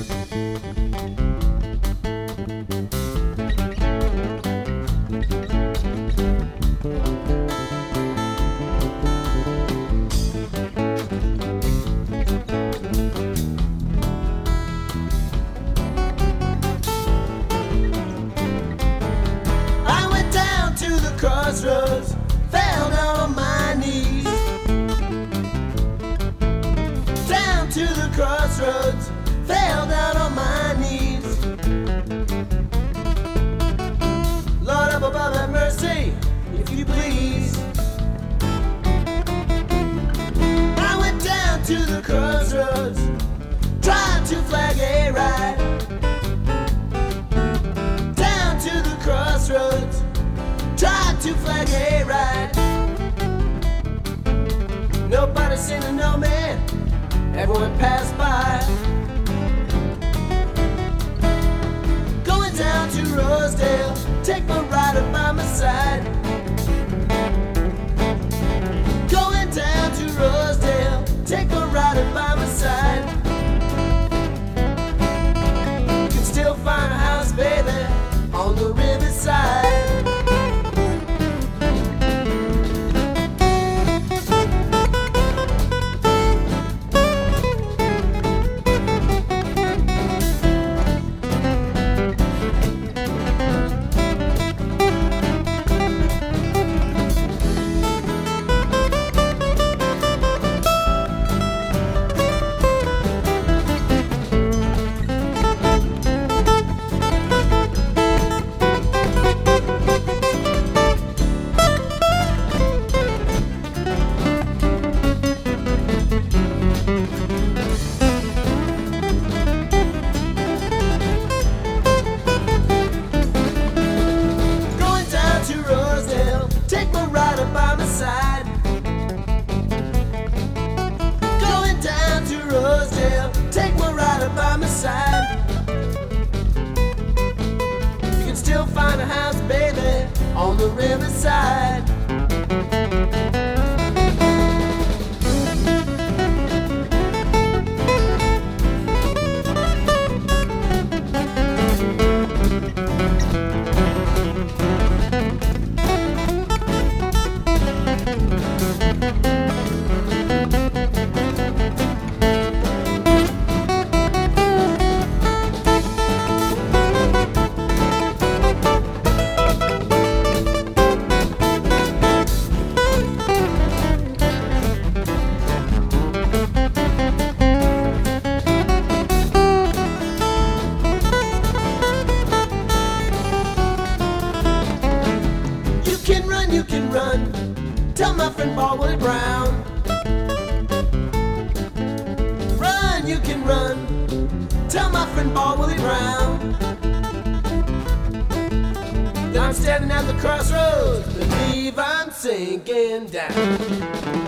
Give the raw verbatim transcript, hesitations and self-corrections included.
Crossroads, fell down on my knees. Down to the crossroads, fell down on my knees. Lord up above, have mercy, if you please. I went down to the crossroads, tried to flag a ride. Down to the crossroads, tried to flag a ride. Nobody seemed to know me, everyone passed by. Going down to Rosedale, take my rider by my side. Going down to Rosedale, take my rider by my side. You can still find a house, baby, on the riverside. By my side, going down to Rosedale, take my rider by my side. You can still find a house, baby, on the riverside. You can run, tell my friend Paul Willie Brown. Run, you can run, tell my friend Paul Willie Brown. Now I'm standing at the crossroads, believe I'm sinking down.